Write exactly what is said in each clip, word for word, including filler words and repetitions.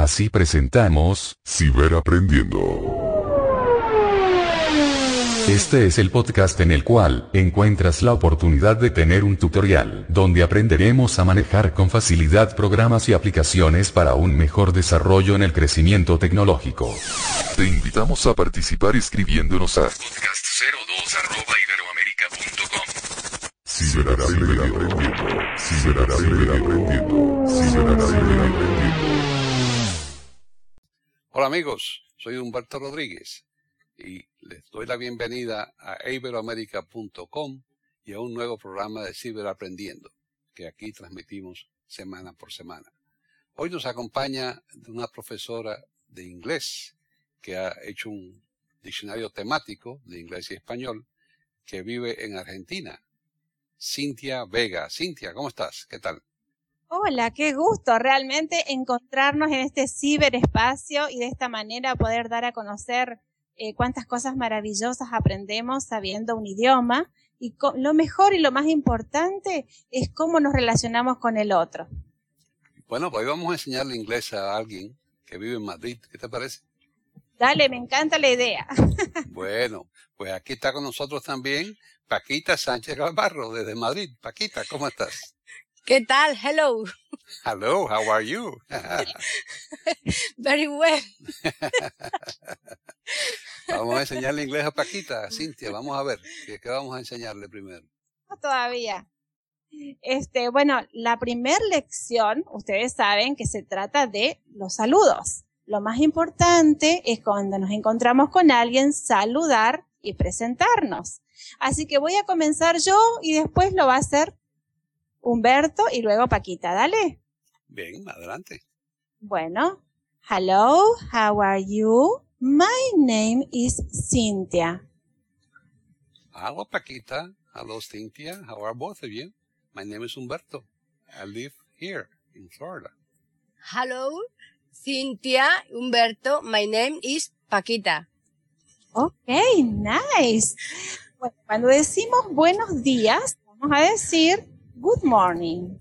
Así presentamos Ciberaprendiendo. Este es el podcast en el cual encuentras la oportunidad de tener un tutorial, donde aprenderemos a manejar con facilidad programas y aplicaciones para un mejor desarrollo en el crecimiento tecnológico. Te invitamos a participar escribiéndonos a podcast cero dos arroba iberoamerica punto com. Ciberaprendiendo, ciberaprendiendo, ciberaprendiendo. Hola amigos, soy Humberto Rodríguez y les doy la bienvenida a iberoamerica punto com y a un nuevo programa de Ciberaprendiendo que aquí transmitimos semana por semana. Hoy nos acompaña una profesora de inglés que ha hecho un diccionario temático de inglés y español que vive en Argentina, Cintia Vega. Cintia, ¿cómo estás? ¿Qué tal? Hola, qué gusto realmente encontrarnos en este ciberespacio y de esta manera poder dar a conocer eh, cuántas cosas maravillosas aprendemos sabiendo un idioma y lo mejor y lo más importante es cómo nos relacionamos con el otro. Bueno, pues hoy vamos a enseñarle inglés a alguien que vive en Madrid. ¿Qué te parece? Dale, me encanta la idea. Bueno, pues aquí está con nosotros también Paquita Sánchez Galvarro desde Madrid. Paquita, ¿cómo estás? ¿Qué tal? Hello. Hello, how are you? Very well. Vamos a enseñarle inglés a Paquita, Cintia, vamos a ver, ¿qué, qué vamos a enseñarle primero? No todavía. Este, bueno, la primera lección, ustedes saben que se trata de los saludos. Lo más importante es cuando nos encontramos con alguien, saludar y presentarnos. Así que voy a comenzar yo y después lo va a hacer Humberto y luego Paquita, dale. Bien, adelante. Bueno, hello, how are you? My name is Cynthia. Hello, Paquita. Hello, Cynthia. How are both of you? My name is Humberto. I live here in Florida. Hello, Cynthia, Humberto. My name is Paquita. Okay, nice. Bueno, cuando decimos buenos días, vamos a decir good morning.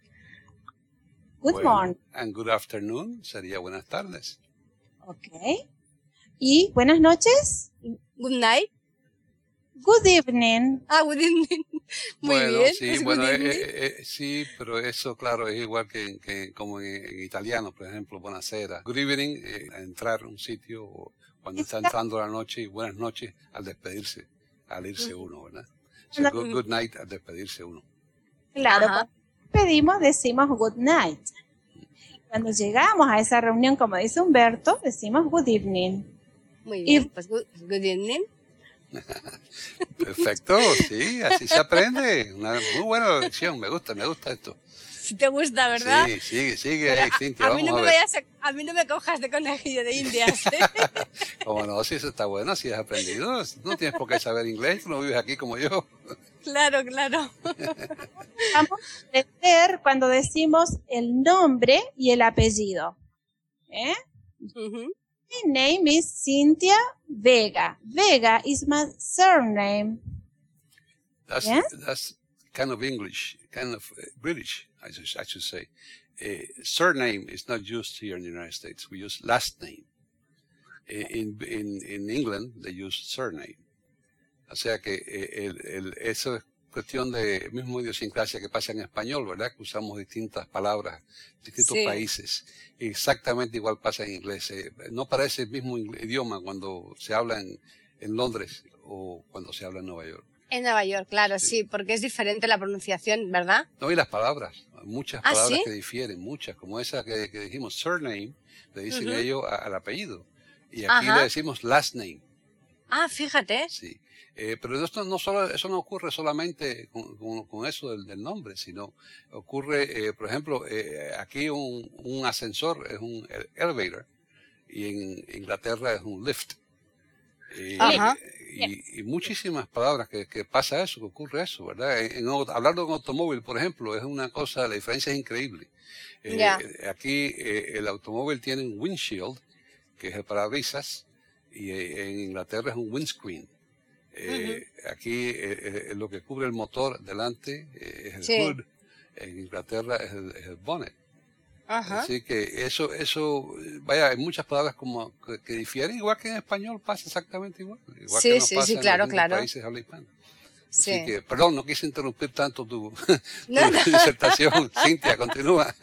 Good bueno, morning. And good afternoon sería buenas tardes. Okay. ¿Y buenas noches? Good night. Good evening. Ah, good evening. Muy bueno, bien. Sí, es bueno, good eh, evening. eh, eh, sí, pero eso, claro, es igual que, que como en, en italiano, por ejemplo, buonasera. Good evening, eh, entrar a un sitio o cuando está entrando la noche y buenas noches al despedirse, al irse uno, ¿verdad? So, good, good night al despedirse uno. Claro, Ajá. cuando pedimos decimos good night. Cuando llegamos a esa reunión, como dice Humberto, decimos good evening. Muy bien, Y- pues good, good evening. Perfecto, sí, así se aprende. Una muy buena lección, me gusta, me gusta esto. Si te gusta, ¿verdad? Sí, sigue, sigue Pero ahí, a, Cintia, a vamos mí no a me ver. vayas a, a mí no me cojas de conejillo de indias. ¿eh? Como no, si eso está bueno, si has aprendido, no tienes por qué saber inglés, tú no vives aquí como yo. Claro, claro. Vamos a aprender cuando decimos el nombre y el apellido. ¿Eh? Ujú. My name is Cynthia Vega. Vega is my surname. That's, Yes? that's kind of English, kind of uh, British, I should, I should say. Uh, surname is not used here in the United States. We use last name. In, in, in England, they use surname. O sea que eh, el, el, eso es cuestión de mismo idiosincrasia que pasa en español, ¿verdad? Que usamos distintas palabras, distintos Sí. países. Exactamente igual pasa en inglés. Eh, no parece el mismo idioma cuando se habla en, en Londres o cuando se habla en Nueva York. En Nueva York, claro, Sí. sí, porque es diferente la pronunciación, ¿verdad? No, y las palabras, muchas ¿Ah, palabras sí? que difieren, muchas, como esa que, que dijimos, surname, le dicen Ujú. ellos a- al apellido. Y aquí Ajá. le decimos last name, Ah, fíjate. sí. Eh, pero esto no solo, eso no ocurre solamente con, con- con eso del, del nombre, sino ocurre, eh, por ejemplo, eh, aquí un, un ascensor es un ele- elevator y en Inglaterra es un lift. Y, Ajá. y, y muchísimas palabras que, que pasa eso, que ocurre eso, ¿verdad? En, en, hablar de un automóvil, por ejemplo, es una cosa, la diferencia es increíble. Eh, Ya. Aquí eh, el automóvil tiene un windshield, que es el parabrisas, y eh, en Inglaterra es un windscreen. Eh, Aquí eh, eh, lo que cubre el motor delante eh, es el Sí. hood, en Inglaterra es el, es el bonnet. Ajá. Así que eso, eso, vaya, hay muchas palabras como que, que difieren, igual que en español pasa exactamente igual. Igual Sí, que nos sí, pasa sí, en claro, los mismos claro. países habla hispana. Así Sí. que, perdón, no quise interrumpir tanto tu, tu No, no. disertación. Cintia, continúa.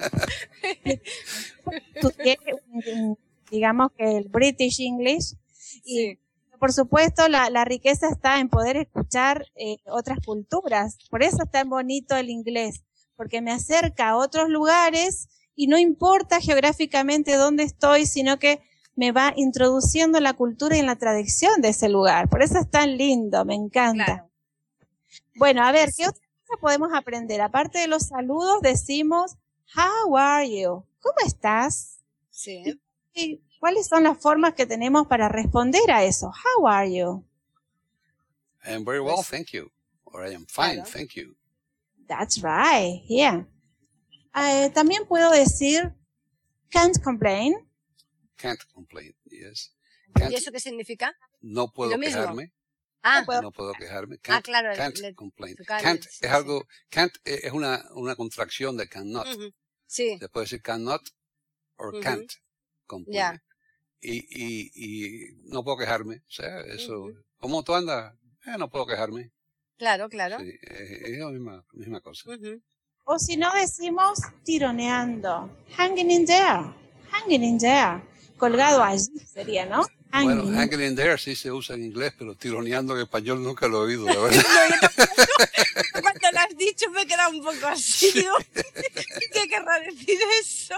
Estudié, digamos que el British English, y Sí. por supuesto la, la riqueza está en poder escuchar eh, otras culturas. Por eso es tan bonito el inglés, porque me acerca a otros lugares y no importa geográficamente dónde estoy, sino que me va introduciendo en la cultura y en la tradición de ese lugar. Por eso es tan lindo, me encanta. Claro. Bueno, a ver, Sí. ¿qué otra cosa podemos aprender? Aparte de los saludos, decimos, how are you? ¿Cómo estás? Sí. ¿Y cuáles son las formas que tenemos para responder a eso? How are you? I am very well, Pues- thank you. Or I am fine, Claro. thank you. That's right, yeah. Eh, también puedo decir, can't complain. Can't complain, yes. ¿Y Can't, eso qué significa? no puedo lo mismo? quejarme. Ah, No puedo- No puedo quejarme. ah, Can't, claro. can't le- complain. tocar- Can't sí, es sí. algo, can't es una, una contracción de cannot. Ujú. Sí. Se puede decir cannot or Ujú. can't complain. Ya. Y, y, y no puedo quejarme. O sea, eso. Ujú. ¿Cómo tú andas? Eh, no puedo quejarme. Claro, claro. Sí, eh, es la misma, misma cosa. Ujú. O si no decimos, tironeando. Hanging in there. Hanging in there. Colgado allí sería, ¿no? Bueno, Hanging. hanging in there sí se usa en inglés, pero tironeando en español nunca lo he oído, la verdad. Cuando lo has dicho me he quedado un poco así. Digo, ¿qué querrá decir eso?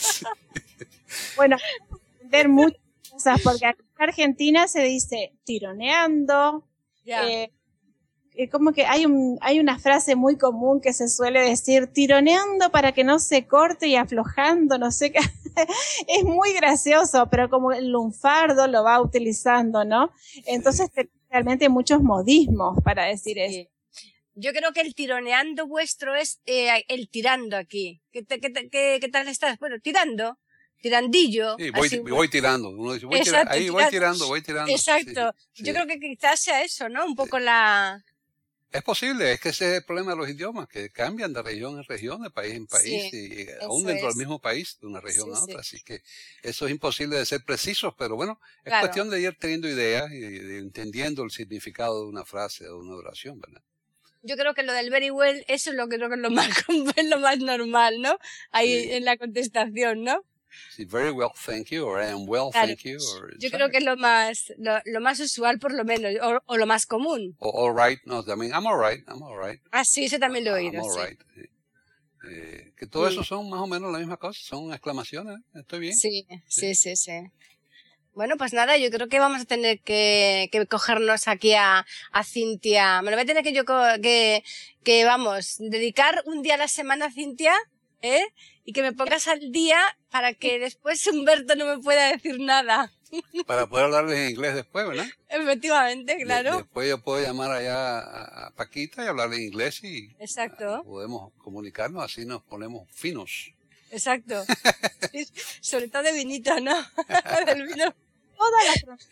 Bueno, entender muchas cosas, porque aquí en Argentina se dice tironeando. Ya. Eh, eh, como que hay un hay una frase muy común que se suele decir tironeando para que no se corte y aflojando, no sé qué. Es muy gracioso, pero como el lunfardo lo va utilizando, ¿no? Entonces te- realmente hay muchos modismos para decir eso. Sí. Yo creo que el tironeando vuestro es eh, el tirando aquí. ¿Qué, te- qué, te- qué, qué tal estás? Bueno, tirando, tirandillo. Sí, voy, así. voy tirando. Uno dice, voy tira- Exacto, ahí voy tirando. tirando, voy tirando. Exacto. Sí, Yo sí. creo que quizás sea eso, ¿no? Un poco la... Es posible, es que ese es el problema de los idiomas, que cambian de región en región, de país en país, Sí, y eso aún dentro es. del mismo país, de una región Sí, a sí. otra. Así que eso es imposible de ser precisos, pero bueno, es Claro. cuestión de ir teniendo ideas y de entendiendo el significado de una frase o de una oración, ¿verdad? Yo creo que lo del very well, eso es lo que creo que es lo más, es lo más normal, ¿no? Ahí Sí. en la contestación, ¿no? Sí, very well, thank you, or I am well, Claro. thank you, or Yo creo que es lo más, lo, lo más usual por lo menos, o, o lo más común. o all right, no, también I'm all right, I'm all right. Ah, sí, eso también lo he I'm oído, all sí. right. Sí. Eh, que todo Mm. eso son más o menos la misma cosa, son exclamaciones, ¿eh? Estoy bien. Sí, sí, sí, sí. Bueno, pues nada, yo creo que vamos a tener que, que cogernos aquí a, a Cintia. Me lo voy a tener que yo, co- que, que vamos, dedicar un día a la semana a Cintia, ¿eh? Y que me pongas al día para que después Humberto no me pueda decir nada. Para poder hablarles en inglés después, ¿verdad? Efectivamente, De- claro. después yo puedo llamar allá a, a Paquita y hablarle en inglés y Exacto, podemos comunicarnos, así nos ponemos finos. exacto. Sí, sobre todo de vinito, ¿no? Del vino. Todas las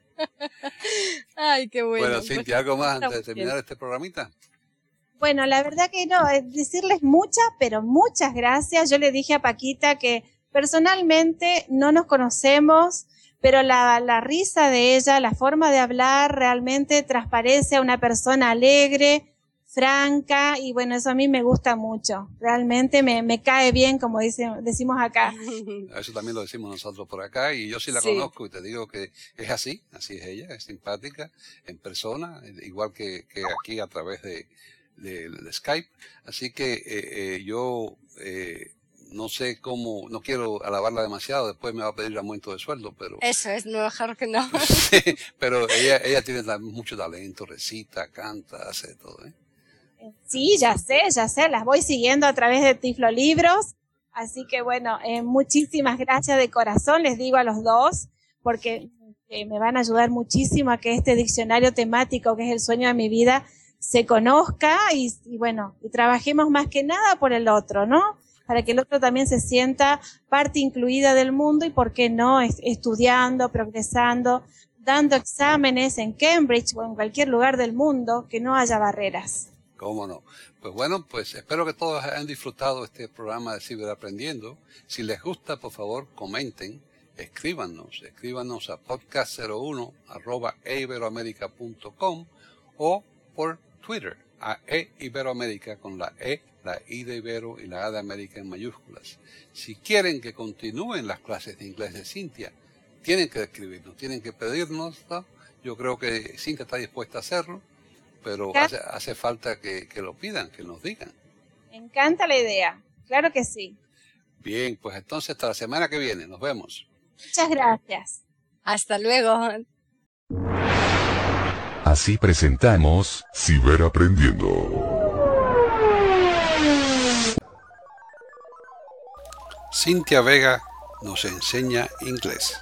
Ay, qué bueno. Bueno, pues Cintia, ¿algo más está antes de muy bien. terminar este programita? Bueno, la verdad que no, es decirles muchas, pero muchas gracias. Yo le dije a Paquita que personalmente no nos conocemos, pero la, la risa de ella, la forma de hablar realmente transparece a una persona alegre, franca, y bueno, eso a mí me gusta mucho. Realmente me, me cae bien, como dice, decimos acá. Eso también lo decimos nosotros por acá y yo sí la Sí. conozco y te digo que es así, así es ella, es simpática en persona, igual que, que aquí a través de, de, de Skype. Así que eh, eh, yo eh, no sé cómo, no quiero alabarla demasiado, después me va a pedir aumento de sueldo, pero Eso es, no mejor que no. pero ella, ella tiene ta- mucho talento, recita, canta, hace todo, ¿eh? Sí, ya sé, ya sé, las voy siguiendo a través de Tiflo Libros, así que bueno, eh, muchísimas gracias de corazón, les digo a los dos, porque eh, me van a ayudar muchísimo a que este diccionario temático, que es el sueño de mi vida, se conozca y, y bueno, y trabajemos más que nada por el otro, ¿no? Para que el otro también se sienta parte incluida del mundo y, ¿por qué no?, es- estudiando, progresando, dando exámenes en Cambridge o en cualquier lugar del mundo, que no haya barreras. ¿Cómo no? Pues bueno, pues espero que todos hayan disfrutado este programa de Ciberaprendiendo. Si les gusta, por favor, comenten, escríbanos, escríbanos a podcast cero uno arroba e iberoamerica punto com o por Twitter a eiberoamerica con la E, la I de Ibero y la A de América en mayúsculas. Si quieren que continúen las clases de inglés de Cintia, tienen que escribirnos, tienen que pedirnos, ¿no? Yo creo que Cintia está dispuesta a hacerlo, pero hace, hace falta que, que lo pidan, que nos digan. Me encanta la idea, claro que sí. Bien, pues entonces hasta la semana que viene, nos vemos. Muchas gracias. Hasta luego. Así presentamos Ciberaprendiendo. Cintia Vega nos enseña inglés.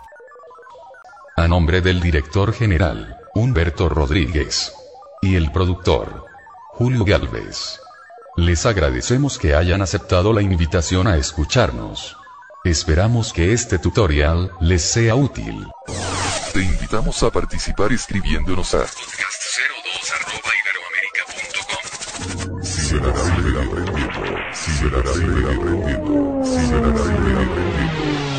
A nombre del director general, Humberto Rodríguez, y el productor, Julio Gálvez, les agradecemos que hayan aceptado la invitación a escucharnos. Esperamos que este tutorial les sea útil. Te invitamos a participar escribiéndonos a podcast cero dos arroba iberoamerica punto com. Ciberaprendiendo, ciberaprendiendo, ciberaprendiendo, ciberaprendiendo.